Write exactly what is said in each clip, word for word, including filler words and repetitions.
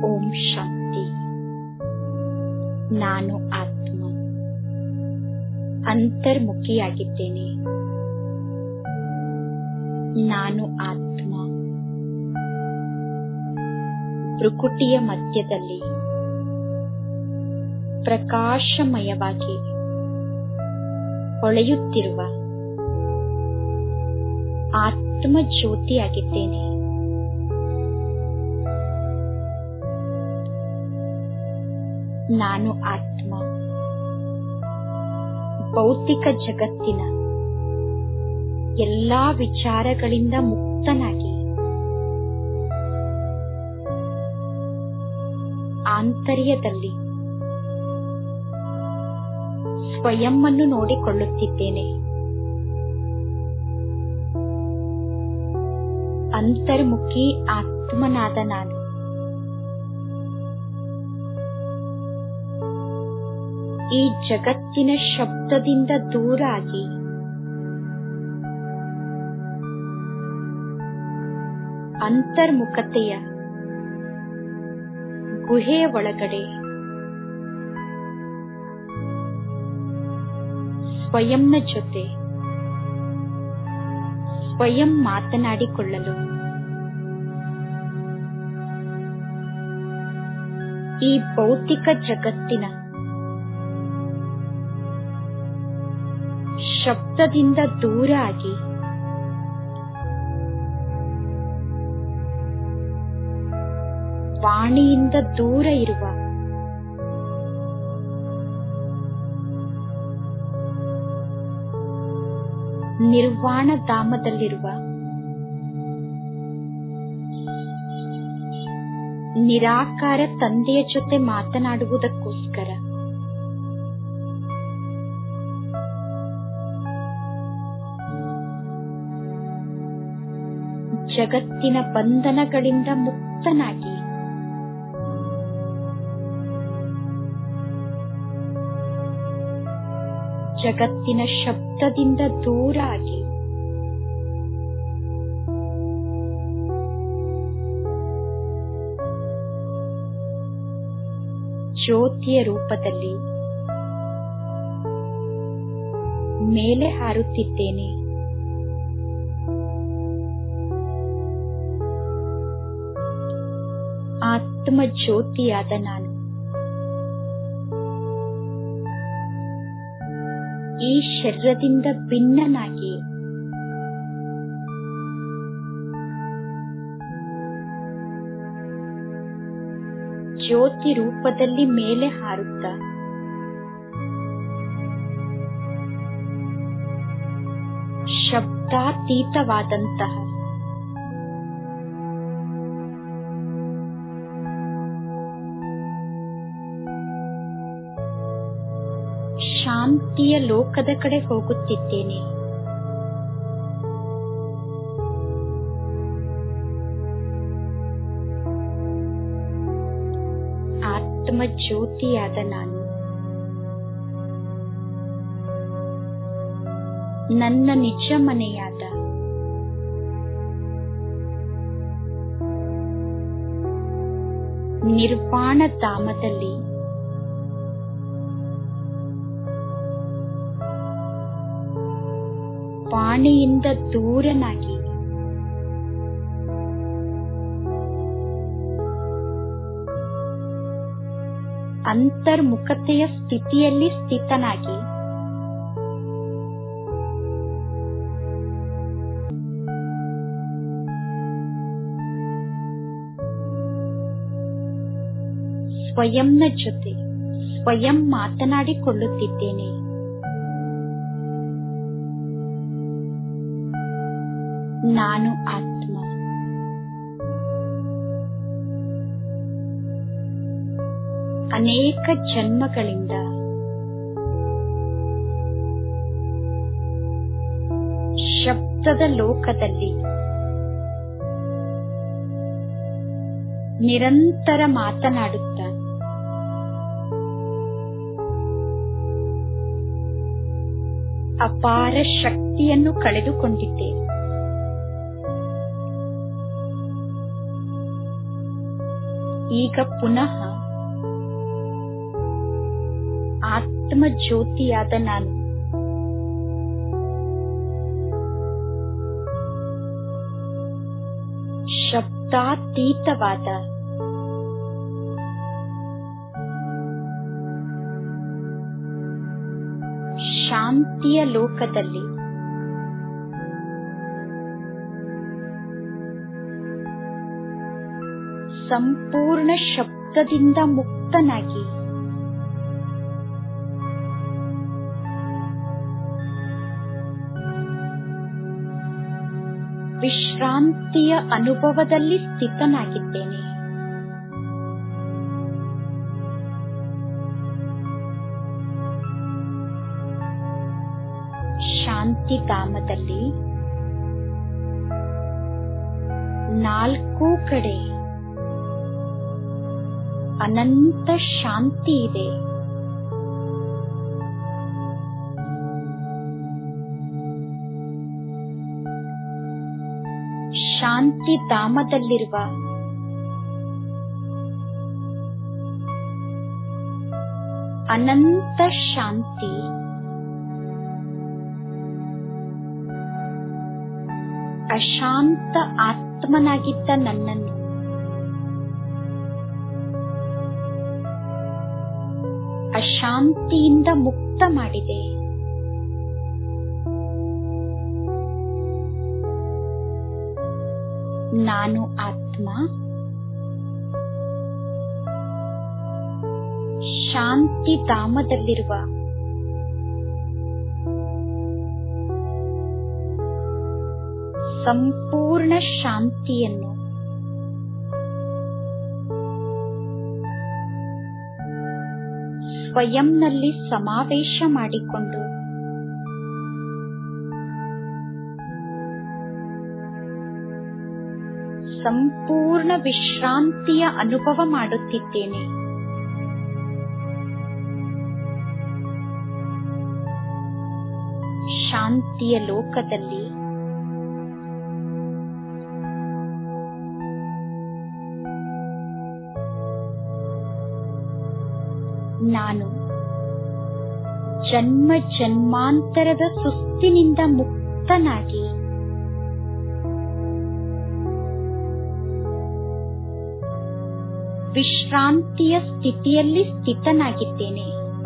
ಓಂ ಶಾಂತಿ. ನಾನು ಆತ್ಮ ಅಂತರ್ಮುಖಿಯಾಗಿದ್ದೇನೆ. ನಾನು ಆತ್ಮ ಭ್ರುಕುಟಿಯ ಮಧ್ಯದಲ್ಲಿ ಪ್ರಕಾಶಮಯವಾಗಿ ಹೊಳೆಯುತ್ತಿರುವ ಆತ್ಮ ಜ್ಯೋತಿಯಾಗಿದ್ದೇನೆ. ನಾನು ಆತ್ಮ ಭೌತಿಕ ಜಗತ್ತಿನ ಎಲ್ಲಾ ವಿಚಾರಗಳಿಂದ ಮುಕ್ತನಾಗಿ ಆಂತರ್ಯದಲ್ಲಿ ಸ್ವಯಂವನ್ನು ನೋಡಿಕೊಳ್ಳುತ್ತಿದ್ದೇನೆ. ಅಂತರ್ಮುಖಿ ಆತ್ಮನಾದ ನಾನು ಈ ಜಗತ್ತಿನ ಶಬ್ದದಿಂದ ದೂರ ಆಗಿ ಅಂತರ್ಮುಖತೆಯ ಗುಹೆಯ ಒಳಗಡೆ ಸ್ವಯಂನ ಜೊತೆ ಸ್ವಯಂ ಮಾತನಾಡಿಕೊಳ್ಳಲು ಈ ಭೌತಿಕ ಜಗತ್ತಿನ ಶಬ್ದದಿಂದ ದೂರ ಆಗಿ ವಾಣಿಯಿಂದ ದೂರ ಇರುವ ನಿರ್ವಾಣ ಧಾಮದಲ್ಲಿರುವ ನಿರಾಕಾರ ತಂದೆಯ ಜೊತೆ ಮಾತನಾಡುವುದಕ್ಕೋಸ್ಕರ ಜಗತ್ತಿನ ಬಂಧನಗಳಿಂದ ಮುಕ್ತನಾಗಿ ಜಗತ್ತಿನ ಶಬ್ದದಿಂದ ದೂರ ಆಗಿ ಜ್ಯೋತಿಯ ರೂಪದಲ್ಲಿ ಮೇಲೆ ಹಾರುತ್ತಿದ್ದೇನೆ. ಆತ್ಮ ಜ್ಯೋತಿಯಾದ ನಾನು ಈ ಶರೀರದಿಂದ ಭಿನ್ನನಾಗಿ ಜ್ಯೋತಿ ರೂಪದಲ್ಲಿ ಮೇಲೆ ಹಾರುತ್ತ ಶಬ್ದಾತೀತವಾದಂತಹ ಶಾಂತಿಯ ಲೋಕದ ಕಡೆ ಹೋಗುತ್ತಿದ್ದೇನೆ. ಆತ್ಮ ಜ್ಯೋತಿಯಾದ ನಾನು ನನ್ನ ನಿಜ ಮನೆಯಾದ ನಿರ್ವಾಣ ಧಾಮದಲ್ಲಿ ವಾಣಿಯಿಂದ ದೂರನಾಗಿ ಅಂತರ್ಮುಖತೆಯ ಸ್ಥಿತಿಯಲ್ಲಿ ಸ್ಥಿತನಾಗಿ ಸ್ವಯಂನ ಜೊತೆ ಸ್ವಯಂ ಮಾತನಾಡಿಕೊಳ್ಳುತ್ತಿದ್ದೇನೆ. ನಾನು ಆತ್ಮ ಅನೇಕ ಜನ್ಮಗಳಿಂದ ಶಬ್ದದ ಲೋಕದಲ್ಲಿ ನಿರಂತರ ಮಾತನಾಡುತ್ತಾ ಅಪಾರ ಶಕ್ತಿಯನ್ನು ಕಳೆದುಕೊಂಡಿದ್ದೆ. ಈಗ ಪುನಃ ಆತ್ಮ ಜ್ಯೋತಿಯಾದ ನಾನು ಶಬ್ದಾತೀತವಾದ ಶಾಂತಿಯ ಲೋಕದಲ್ಲಿ ಸಂಪೂರ್ಣ ಶಬ್ದದಿಂದ ಮುಕ್ತನಾಗಿ ವಿಶ್ರಾಂತಿಯ ಅನುಭವದಲ್ಲಿ ಸ್ಥಿತನಾಗಿದ್ದೇನೆ. ಶಾಂತಿಧಾಮದಲ್ಲಿ ನಾಲ್ಕು ಕಡೆ ಅನಂತ ಶಾಂತಿ ಇದೆ. ಶಾಂತಿಧಾಮದಲ್ಲಿರುವ ಅನಂತ ಶಾಂತಿ ಅಶಾಂತ ಆತ್ಮನಾಗಿದ್ದ ನನ್ನನ್ನು ಅಶಾಂತಿಯಿಂದ ಮುಕ್ತ ಮಾಡಿದೆ. ನಾನು ಆತ್ಮ ಶಾಂತಿಧಾಮದಲ್ಲಿರುವ ಸಂಪೂರ್ಣ ಶಾಂತಿಯನ್ನು ಸ್ವಯಂನಲ್ಲಿ ಸಮಾವೇಶ ಮಾಡಿಕೊಂಡು ಸಂಪೂರ್ಣ ವಿಶ್ರಾಂತಿಯ ಅನುಭವ ಮಾಡುತ್ತಿದ್ದೇನೆ. ಶಾಂತಿಯ ಲೋಕದಲ್ಲಿ ನಾನು ಜನ್ಮ ಜನ್ಮಾಂತರದ ಸುಸ್ತಿನಿಂದ ಮುಕ್ತನಾಗಿ ವಿಶ್ರಾಂತಿಯ ಸ್ಥಿತಿಯಲ್ಲಿ ಸ್ಥಿತನಾಗಿದ್ದೇನೆ.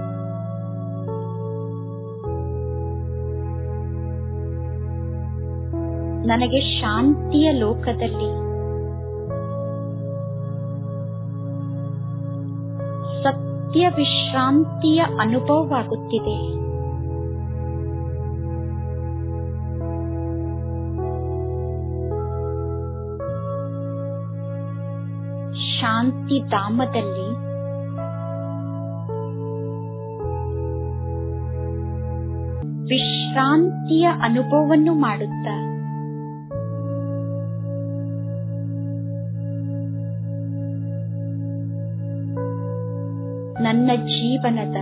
ನನಗೆ ಶಾಂತಿಯ ಲೋಕದಲ್ಲಿ ಸತ್ಯ ವಿಶ್ರಾಂತಿಯ ಅನುಭವವಾಗುತ್ತಿದೆ. ಶಾಂತಿಧಾಮದಲ್ಲಿ ವಿಶ್ರಾಂತಿಯ ಅನುಭವವನ್ನು ಮಾಡುತ್ತಾ ನನ್ನ ಜೀವನದ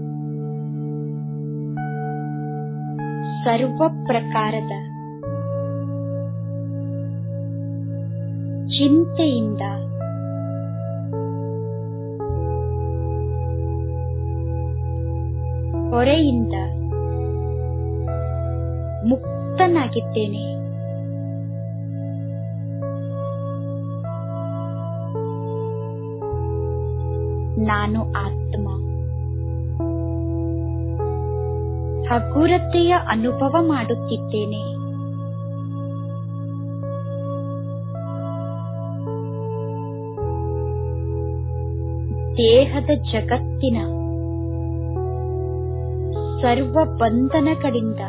ಸರ್ವ ಪ್ರಕಾರದ ಚಿಂತೆಯಿಂದ ಹೊರೆಯಿಂದ ಮುಕ್ತನಾಗಿದ್ದೇನೆ. ನಾನು ಆತ್ಮ ಹಗುರತೆಯ ಅನುಭವ ಮಾಡುತ್ತಿದ್ದೇನೆ. ದೇಹದ ಜಗತ್ತಿನ ಸರ್ವ ಬಂಧನಗಳಿಂದ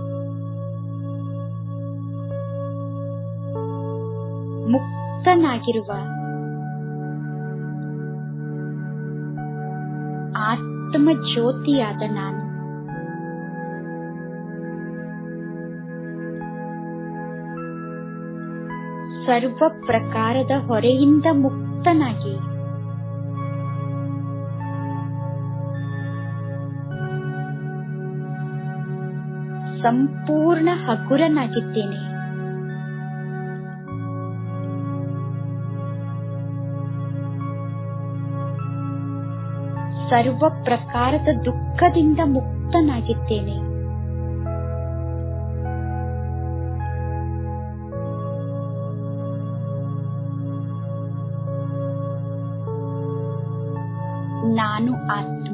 ಮುಕ್ತನಾಗಿರುವ ಆತ್ಮ ಜ್ಯೋತಿಯಾದ ನಾನು ಸರ್ವ ಪ್ರಕಾರದ ಹೊರೆಯಿಂದ ಮುಕ್ತನಾಗಿ ಸಂಪೂರ್ಣ ಹಗುರನಾಗಿದ್ದೇನೆ. ಸರ್ವ ಪ್ರಕಾರದ ದುಃಖದಿಂದ ಮುಕ್ತನಾಗಿದ್ದೇನೆ. ನಾನು ಆತ್ಮ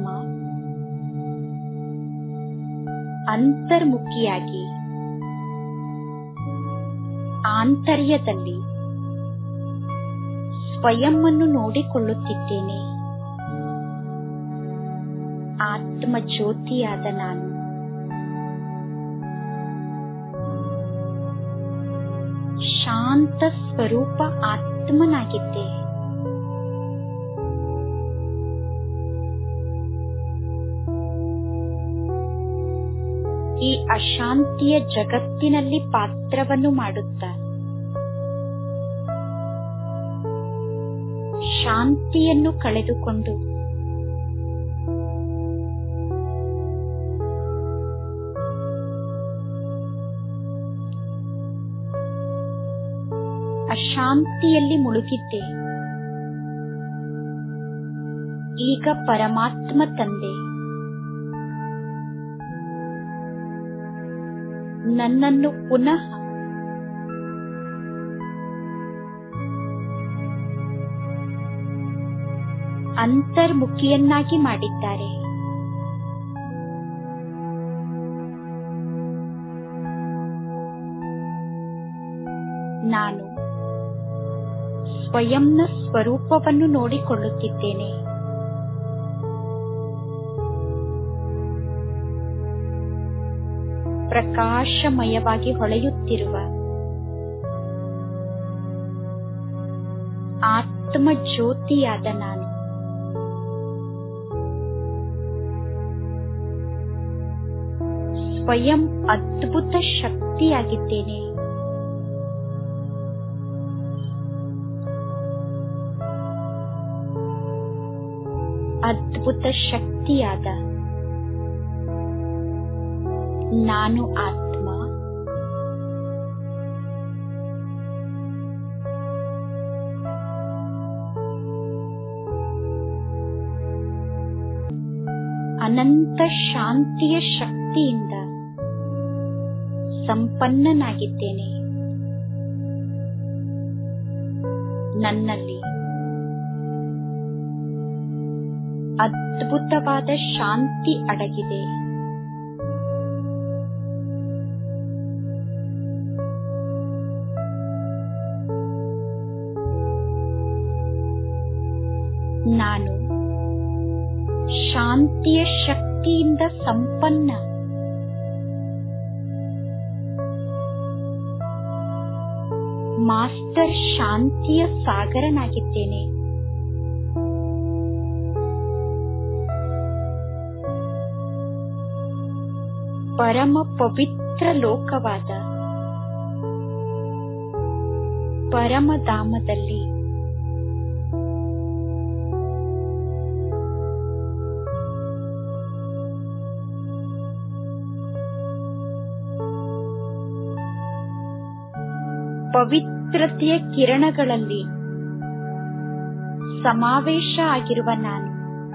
ಅಂತರ್ಮುಖಿಯಾಗಿ ಆಂತರ್ಯದಲ್ಲಿ ಸ್ವಯಂ ಅನ್ನು ನೋಡಿಕೊಳ್ಳುತ್ತಿದ್ದೇನೆ. ಆತ್ಮ ಜ್ಯೋತಿಯಾದ ನಾನು ಶಾಂತ ಸ್ವರೂಪ ಆತ್ಮನಾಗಿದ್ದೆ. ಈ ಅಶಾಂತಿಯ ಜಗತ್ತಿನಲ್ಲಿ ಪಾತ್ರವನ್ನು ಮಾಡುತ್ತಾ ಶಾಂತಿಯನ್ನು ಕಳೆದುಕೊಂಡು ಅಶಾಂತಿಯಲ್ಲಿ ಮುಳುಗಿದ್ದೆ. ಈಗ ಪರಮಾತ್ಮ ತಂದೆ ನನ್ನನ್ನು ಪುನಃ ಅಂತರ್ಮುಖಿಯನ್ನಾಗಿ ಮಾಡಿದ್ದಾರೆ. ನಾನು ಸ್ವಯಂನ ಸ್ವರೂಪವನ್ನು ನೋಡಿಕೊಳ್ಳುತ್ತಿದ್ದೇನೆ. ಪ್ರಕಾಶಮಯವಾಗಿ ಹೊಳೆಯುತ್ತಿರುವ ಆತ್ಮ ಜ್ಯೋತಿಯಾದ ನಾನು ಸ್ವಯಂ ಅದ್ಭುತ ಶಕ್ತಿಯಾಗಿದ್ದೇನೆ. ಅದ್ಭುತ ಶಕ್ತಿಯಾದ ನಾನು ಆತ್ಮ ಅನಂತ ಶಾಂತಿಯ ಶಕ್ತಿಯಿಂದ ಸಂಪನ್ನನಾಗಿದ್ದೇನೆ. ನನ್ನಲ್ಲಿ ಅದ್ಭುತವಾದ ಶಾಂತಿ ಅಡಗಿದೆ. ನಾನು ಶಾಂತಿಯ ಶಕ್ತಿಯಿಂದ ಸಂಪನ್ನ. ಮಾಸ್ಟರ್ ಶಾಂತಿಯ ಸಾಗರನಾಗಿದ್ದೇನೆ. ಪರಮ ಪವಿತ್ರ ಲೋಕವಾದ ಪರಮಧಾಮದಲ್ಲಿ ಪವಿತ್ರತೆಯ ಕಿರಣಗಳಲ್ಲಿ ಸಮಾವೇಶ ಆಗಿರುವ ನಾನು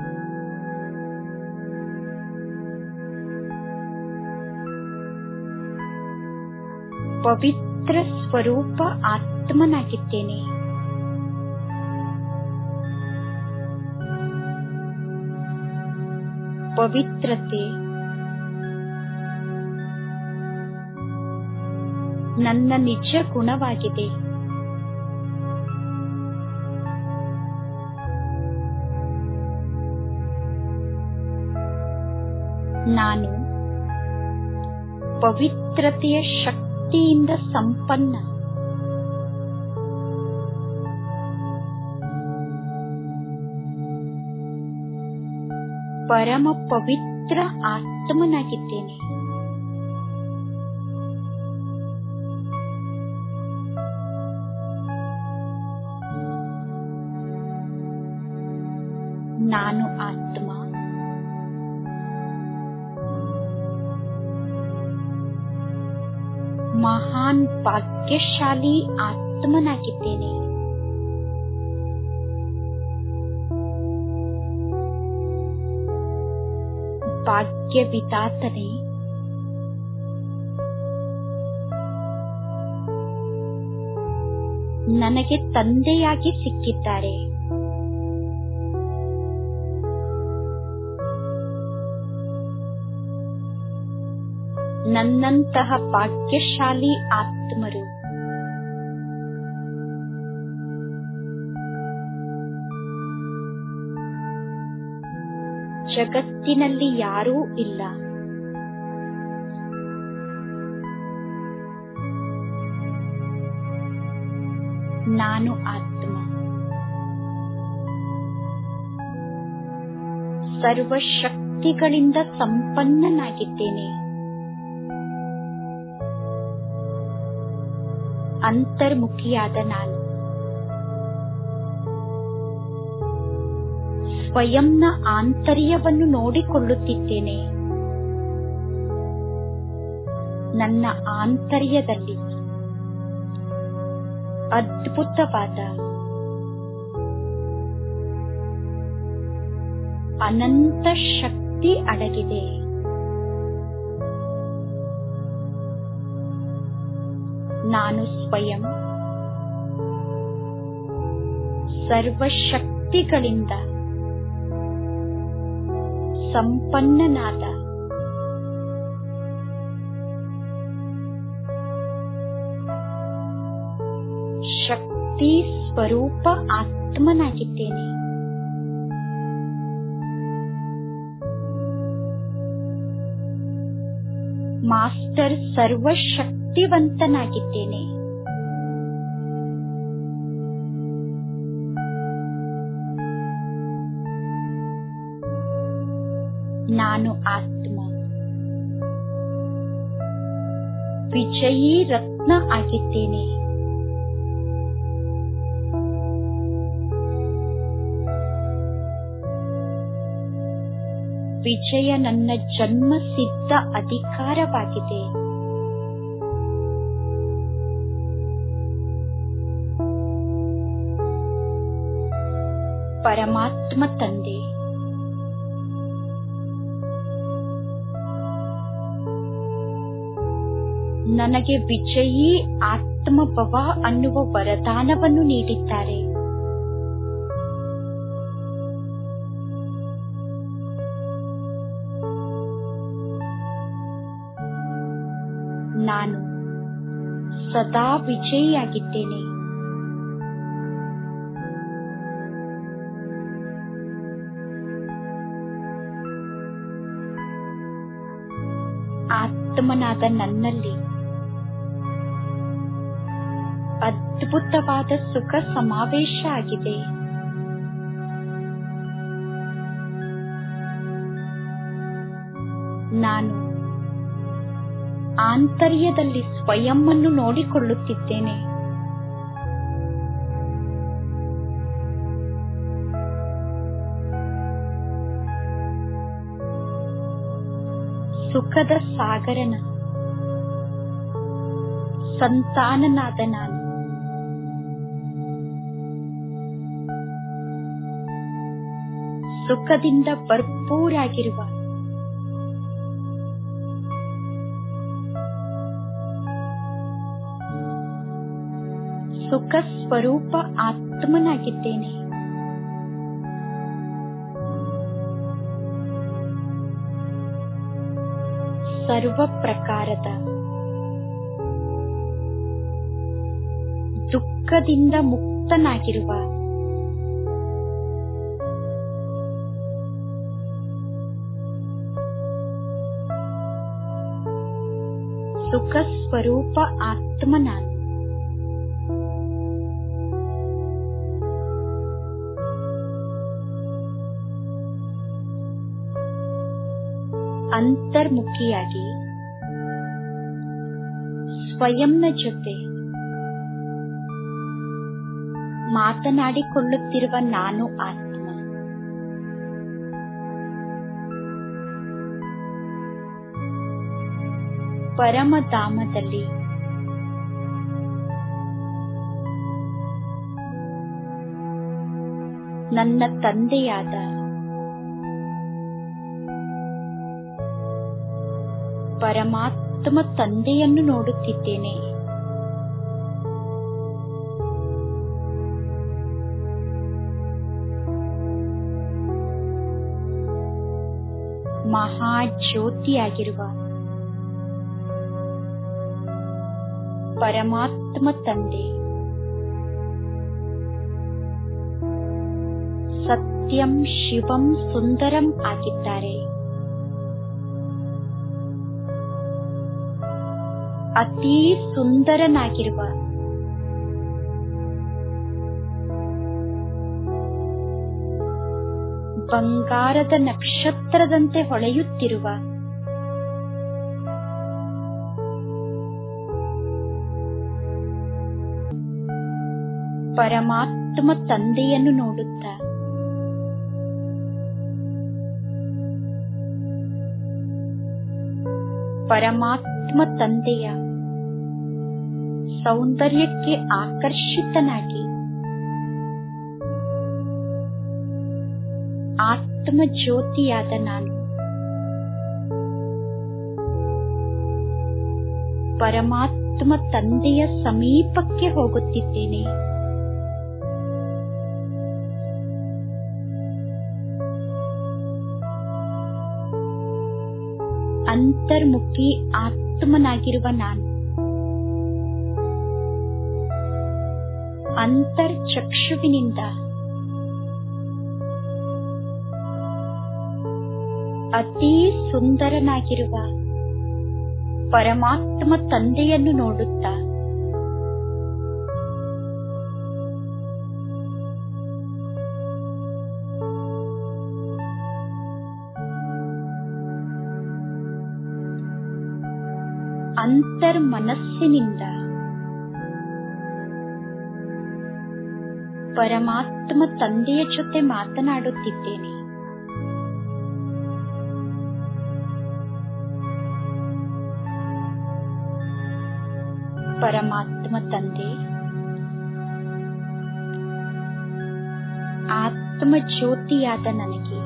ಪವಿತ್ರ ಸ್ವರೂಪ ಆತ್ಮನಾಗಿದ್ದೇನೆ. ಪವಿತ್ರತೆ ನನ್ನ ನಿಜ ಗುಣವಾಗಿದೆ. ನಾನು ಪವಿತ್ರತೆಯ ಶಕ್ತಿಯಿಂದ ಸಂಪನ್ನ. ಪರಮ ಪವಿತ್ರ ಆತ್ಮನಾಗಿದ್ದೇನೆ. ನಾನು ಆತ್ಮ ಮಹಾನ್ ಭಾಗ್ಯಶಾಲಿ ಆತ್ಮನಾಗಿದ್ದೇನೆ. ಭಾಗ್ಯ ವಿಧಾತನೇ, ನನಗೆ ತಂದೆಯಾಗಿ ಸಿಕ್ಕಿದ್ದಾರೆ. ನನ್ನಂತಹ ಭಾಗ್ಯಶಾಲಿ ಆತ್ಮರು ಜಗತ್ತಿನಲ್ಲಿ ಯಾರೂ ಇಲ್ಲ. ನಾನು ಆತ್ಮ ಸರ್ವಶಕ್ತಿಗಳಿಂದ ಸಂಪನ್ನನಾಗಿದ್ದೇನೆ. ಅಂತರ್ಮುಖಿಯಾದ ನಾನು ಸ್ವಯಂನ ಆಂತರ್ಯವನ್ನು ನೋಡಿಕೊಳ್ಳುತ್ತಿದ್ದೇನೆ. ನನ್ನ ಆಂತರ್ಯದಲ್ಲಿ ಅದ್ಭುತವಾದ ಅನಂತ ಶಕ್ತಿ ಅಡಗಿದೆ. ನಾನು ಸ್ವಯಂ ಸರ್ವಶಕ್ತಿಗಳಿಂದ ಸಂಪನ್ನನಾದ ಶಕ್ತಿ ಸ್ವರೂಪ ಆತ್ಮನಾಗಿದ್ದೇನೆ. ಮಾಸ್ಟರ್ ಸರ್ವಶಕ್ತಿವಂತನಾಗಿದ್ದೇನೆ. ನಾನು ಆತ್ಮ ವಿಜಯೀ ರತ್ನ ಆಗಿದ್ದೇನೆ. ವಿಜಯ ನನ್ನ ಜನ್ಮ ಸಿದ್ಧ ಅಧಿಕಾರವಾಗಿದೆ. ಪರಮಾತ್ಮ ತಂದೆ ನನಗೆ ವಿಜಯೀ ಆತ್ಮಭವ ಅನ್ನುವ ವರದಾನವನ್ನು ನೀಡಿದ್ದಾರೆ. ನಾನು ಸದಾ ವಿಜಯಿಯಾಗಿದ್ದೇನೆ. ಆತ್ಮನಾದ ನನ್ನಲ್ಲಿ ಅದ್ಭುತವಾದ ಸುಖ ಸಮಾವೇಶ ಆಗಿದೆ. ನಾನು ಆಂತರ್ಯದಲ್ಲಿ ಸ್ವಯಂವನ್ನು ನೋಡಿಕೊಳ್ಳುತ್ತಿದ್ದೇನೆ. ಸುಖದ ಸಾಗರನ ಸಂತಾನನಾದ ನಾನು ಸುಖದಿಂದ ಭರ್ಪೂರಾಗಿರುವ ಸುಖ ಸ್ವರೂಪ ಆತ್ಮನಾಗಿದ್ದೇನೆ. ಸರ್ವ ಪ್ರಕಾರದ ದುಃಖದಿಂದ ಮುಕ್ತನಾಗಿರುವ ಸುಖ ಸ್ವರೂಪ ಆತ್ಮ ನಾನು. ಅಂತರ್ಮುಖಿಯಾಗಿ ಸ್ವಯಂನ ಜೊತೆ ಮಾತನಾಡಿಕೊಳ್ಳುತ್ತಿರುವ ನಾನು ಆತ್ಮ. ಪರಮಧಾಮದಲ್ಲಿ ನನ್ನ ತಂದೆಯಾದ ಪರಮಾತ್ಮ ತಂದೆಯನ್ನು ನೋಡುತ್ತಿದ್ದೇನೆ. ಮಹಾಜ್ಯೋತಿಯಾಗಿರುವ ಪರಮಾತ್ಮ ತಂದೆ ಸತ್ಯಂ ಶಿವಂ ಸುಂದರಂ ಆಗಿದ್ದಾರೆ. ಅತೀ ಸುಂದರನಾಗಿರುವ ಬಂಗಾರದ ನಕ್ಷತ್ರದಂತೆ ಹೊಳೆಯುತ್ತಿರುವ ಪರಮಾತ್ಮ ತಂದೆಯನ್ನು ನೋಡುತ್ತಾ ಪರಮಾತ್ಮ ತಂದೆಯ ಸೌಂದರ್ಯಕ್ಕೆ ಆಕರ್ಷಿತನಾಗಿ ಆತ್ಮ ಜ್ಯೋತಿಯಾದ ನಾನು ಪರಮಾತ್ಮ ತಂದೆಯ ಸಮೀಪಕ್ಕೆ ಹೋಗುತ್ತಿದ್ದೇನೆ. ಅಂತರ್ಮುಖಿ ಆತ್ಮನಾಗಿರುವ ನಾನು ಅಂತರ್ಚಕ್ಷುವಿನಿಂದ ಅತೀ ಸುಂದರನಾಗಿರುವ ಪರಮಾತ್ಮ ತಂದೆಯನ್ನು ನೋಡುತ್ತಾ ಅಂತರ್ಮನಸ್ಸಿನಿಂದ ಪರಮಾತ್ಮ ತಂದೆಯ ಜೊತೆ ಮಾತನಾಡುತ್ತಿದ್ದೇನೆ. ಪರಮಾತ್ಮ ತಂದೆ ಆತ್ಮ ಜ್ಯೋತಿಯಾದ ನನಗೆ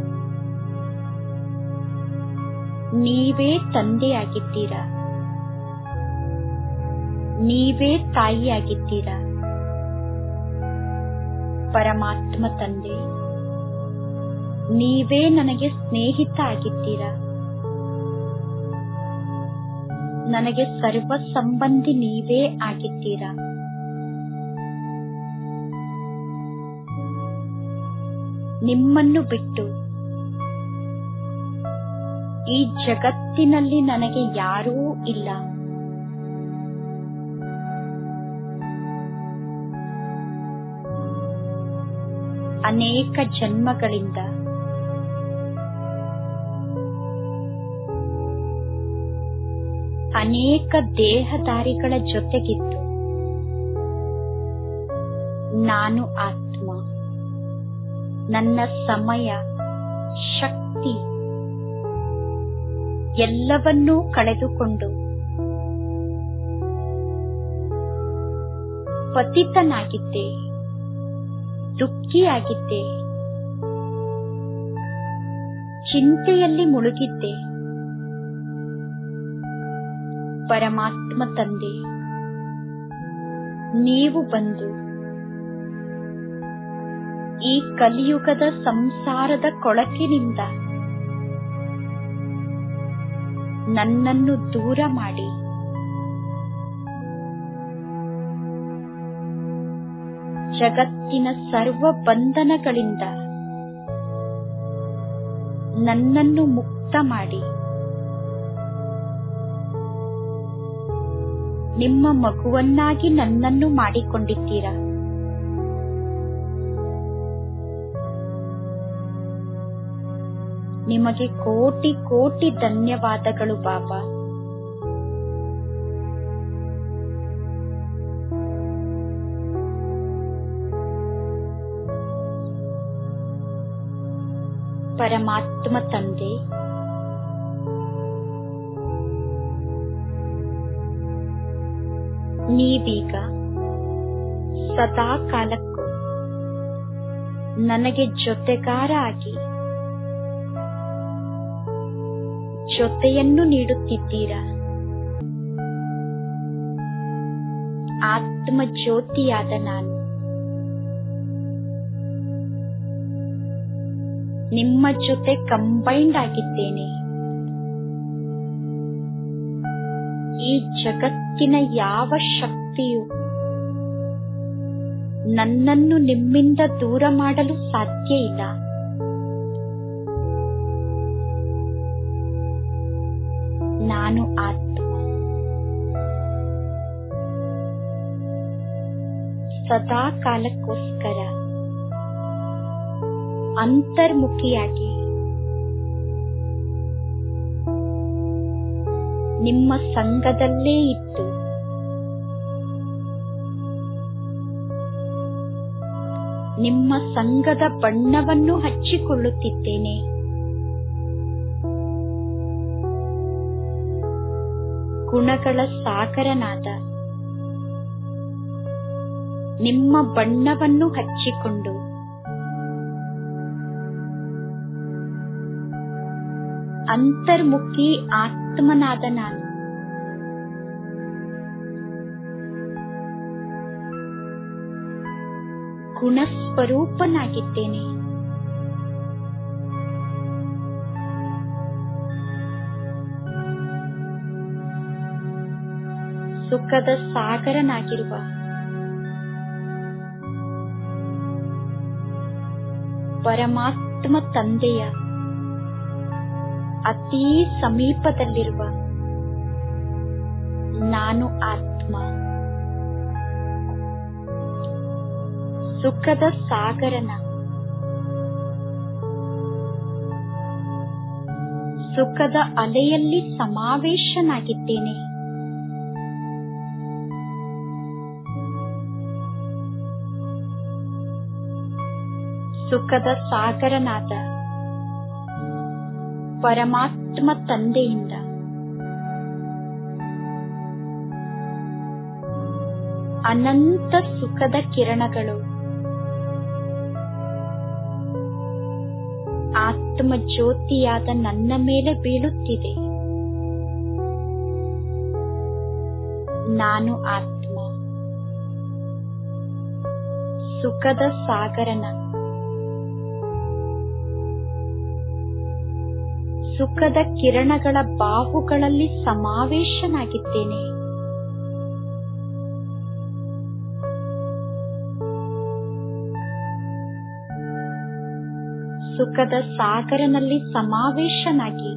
ನೀವೇ ತಂದೆಯಾಗಿದ್ದೀರಾ, ನೀವೇ ತಾಯಿಯಾಗಿದ್ದೀರಾ. ಪರಮಾತ್ಮ ತಂದೆ ನೀವೇ ನನಗೆ ಸ್ನೇಹಿತ ಆಗಿದ್ದೀರಾ, ನನಗೆ ಸರ್ವ ಸಂಬಂಧಿ ನೀವೇ ಆಗಿದ್ದೀರಾ. ನಿಮ್ಮನ್ನು ಬಿಟ್ಟು ಈ ಜಗತ್ತಿನಲ್ಲಿ ನನಗೆ ಯಾರೂ ಇಲ್ಲ. ಅನೇಕ ಜನ್ಮಗಳಿಂದ ಅನೇಕ ದೇಹಧಾರಿಗಳ ಜೊತೆಗಿದ್ದು ನಾನು ಆತ್ಮ ನನ್ನ ಸಮಯ ಶಕ್ತಿ ಎಲ್ಲವನ್ನೂ ಕಳೆದುಕೊಂಡು ಪತಿತನಾಗಿದ್ದೆ, ದುಃಖಿಯಾಗಿದ್ದೆ, ಚಿಂತೆಯಲ್ಲಿ ಮುಳುಗಿದ್ದೆ. ಪರಮಾತ್ಮ ತಂದೆ ನೀವು ಬಂದು ಈ ಕಲಿಯುಗದ ಸಂಸಾರದ ಕೊಳಕಿನಿಂದ ನನ್ನನ್ನು ದೂರ ಮಾಡಿ ಜಗತ್ತಿನ ಸರ್ವ ಬಂಧನಗಳಿಂದ ನನ್ನನ್ನು ಮುಕ್ತ ಮಾಡಿ ನಿಮ್ಮ ಮಗುವನ್ನಾಗಿ ನನ್ನನ್ನು ಮಾಡಿಕೊಂಡಿದ್ದೀರಾ. ನಿಮಗೆ ಕೋಟಿ ಕೋಟಿ ಧನ್ಯವಾದಗಳು ಬಾಬಾ. ಪರಮಾತ್ಮ ತಂದೆ ನೀವೀಗ ಸದಾ ಕಾಲಕ್ಕೂ ನನಗೆ ಜೊತೆಗಾರ ಆಗಿ ಜೊತೆಯನ್ನು ನೀಡುತ್ತಿದ್ದೀರಾ. ಆತ್ಮ ಜ್ಯೋತಿಯಾದ ನಾನು ನಿಮ್ಮ ಜೊತೆ ಕಂಬೈಂಡ್ ಆಗಿದ್ದೇನೆ. ಈ ಜಗತ್ತಿನ ಯಾವ ಶಕ್ತಿಯು ನನ್ನನ್ನು ನಿಮ್ಮಿಂದ ದೂರ ಮಾಡಲು ಸಾಧ್ಯ ಇಲ್ಲ. ನಾನು ಆತ್ಮ. ಸದಾ ಕಾಲಕ್ಕೋಸ್ಕರ ಅಂತರ್ಮುಖಿಯಾಗಿ ನಿಮ್ಮ ಸಂಗದಲ್ಲೇ ಇದ್ದು ನಿಮ್ಮ ಸಂಗದ ಬಣ್ಣವನ್ನು ಹಚ್ಚಿಕೊಳ್ಳುತ್ತಿದ್ದೇನೆ. ಗುಣಗಳ ಸಾಗರನಾದ ನಿಮ್ಮ ಬಣ್ಣವನ್ನು ಹಚ್ಚಿಕೊಂಡು ಅಂತರ್ಮುಖಿ ಆತ್ಮನಾದ ನಾನು ಗುಣಸ್ವರೂಪನಾಗಿದ್ದೇನೆ. ಸುಖದ ಸಾಗರನಾಗಿರುವ ಪರಮಾತ್ಮ ತಂದೆಯ ಅತೀ ಸಮೀಪದಲ್ಲಿರುವ ನಾನು ಆತ್ಮ. ಸುಖದ ಸಾಗರನ ಸುಖದ ಅಲೆಯಲ್ಲಿ ಸಮಾವೇಶನಾಗಿದ್ದೇನೆ. ಸುಖದ ಸಾಗರನಾದ ಪರಮಾತ್ಮ ತಂದೆಯಿಂದ ಅನಂತ ಸುಖದ ಕಿರಣಗಳು ಆತ್ಮ ಜ್ಯೋತಿಯಾದ ನನ್ನ ಮೇಲೆ ಬೀಳುತ್ತಿದೆ. ನಾನು ಆತ್ಮ. ಸುಖದ ಸಾಗರನ ಸುಖದ ಕಿರಣಗಳ ಬಾಹುಗಳಲ್ಲಿ ಸಮಾವೇಶನಾಗಿದ್ದೇನೆ. ಸುಖದ ಸಾಗರನಲ್ಲಿ ಸಮಾವೇಶನಾಗಿ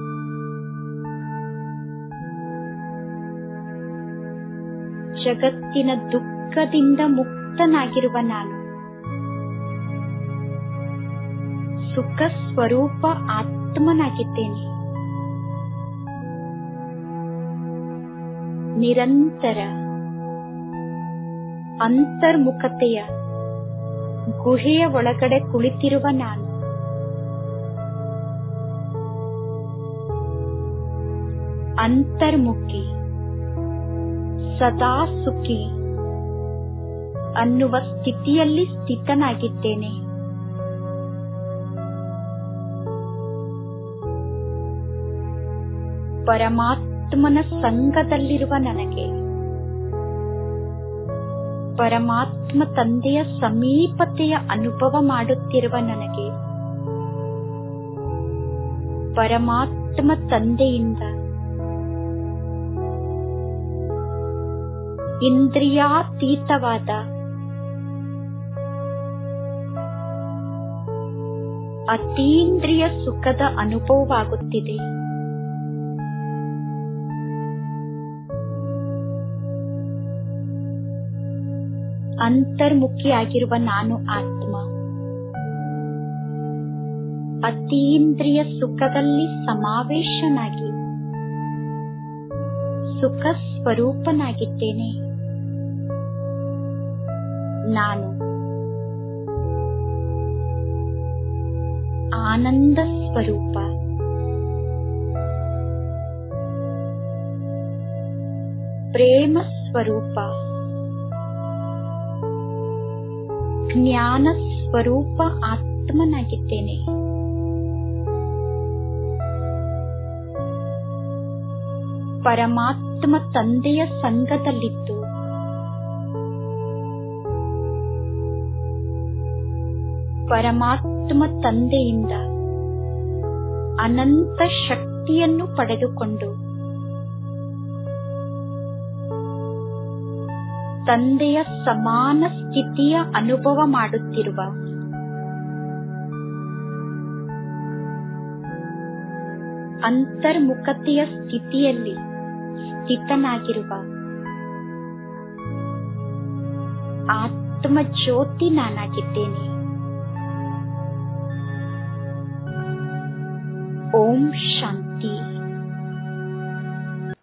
ಜಗತ್ತಿನ ದುಃಖದಿಂದ ಮುಕ್ತನಾಗಿರುವ ನಾನು ಸುಖ ಸ್ವರೂಪ ಆತ್ಮನಾಗಿದ್ದೇನೆ. ನಿರಂತರ ಅಂತರ್ಮುಖತೆಯ ಗುಹೆಯ ಒಳಗಡೆ ಕುಳಿತಿರುವ ನಾನು ಅಂತರ್ಮುಖಿ ಸದಾ ಸುಖಿ ಅನ್ನುವ ಸ್ಥಿತಿಯಲ್ಲಿ ಸ್ಥಿತನಾಗಿದ್ದೇನೆ. ಪರಮಾತ್ಮನ ಸಂಗದಲ್ಲಿರುವ ನನಗೆ ಪರಮಾತ್ಮ ತಂದೆಯ ಸಮೀಪತೆಯ ಅನುಭವ ಮಾಡುತ್ತಿರುವ ನನಗೆ ಪರಮಾತ್ಮ ತಂದೆಯಿಂದ ಇಂದ್ರಿಯಾತೀತವಾದ ಅತೀಂದ್ರಿಯ ಸುಖದ ಅನುಭವವಾಗುತ್ತಿದೆ. ಅಂತರ್ಮುಖಿಯಾಗಿರುವ ನಾನು ಆತ್ಮ ಅತೀಂದ್ರಿಯ ಸುಖದಲ್ಲಿ ಸಮಾವೇಶನಾಗಿ ಸುಖ ಸ್ವರೂಪನಾಗಿದ್ದೇನೆ. ನಾನು ಆನಂದ ಸ್ವರೂಪ. ಪ್ರೇಮ ಸ್ವರೂಪ. ಜ್ಞಾನ ಸ್ವರೂಪ ಆತ್ಮನಾಗಿದ್ದೇನೆ. ಪರಮಾತ್ಮ ತಂದೆಯ ಸಂಗದಲ್ಲಿದ್ದು ಪರಮಾತ್ಮ ತಂದೆಯಿಂದ ಅನಂತ ಶಕ್ತಿಯನ್ನು ಪಡೆದುಕೊಂಡು ತಂದೆಯ ಸಮಾನ ಸ್ಥಿತಿಯ ಅನುಭವ ಮಾಡುತ್ತಿರುವ ಅಂತರ್ಮುಖತೆಯ ಸ್ಥಿತಿಯಲ್ಲಿ ಸ್ಥಿತನಾಗಿರುವ ಆತ್ಮ ಜ್ಯೋತಿ ನಾನಾಗಿದ್ದೇನೆ. ಓಂ ಶಾಂತಿ.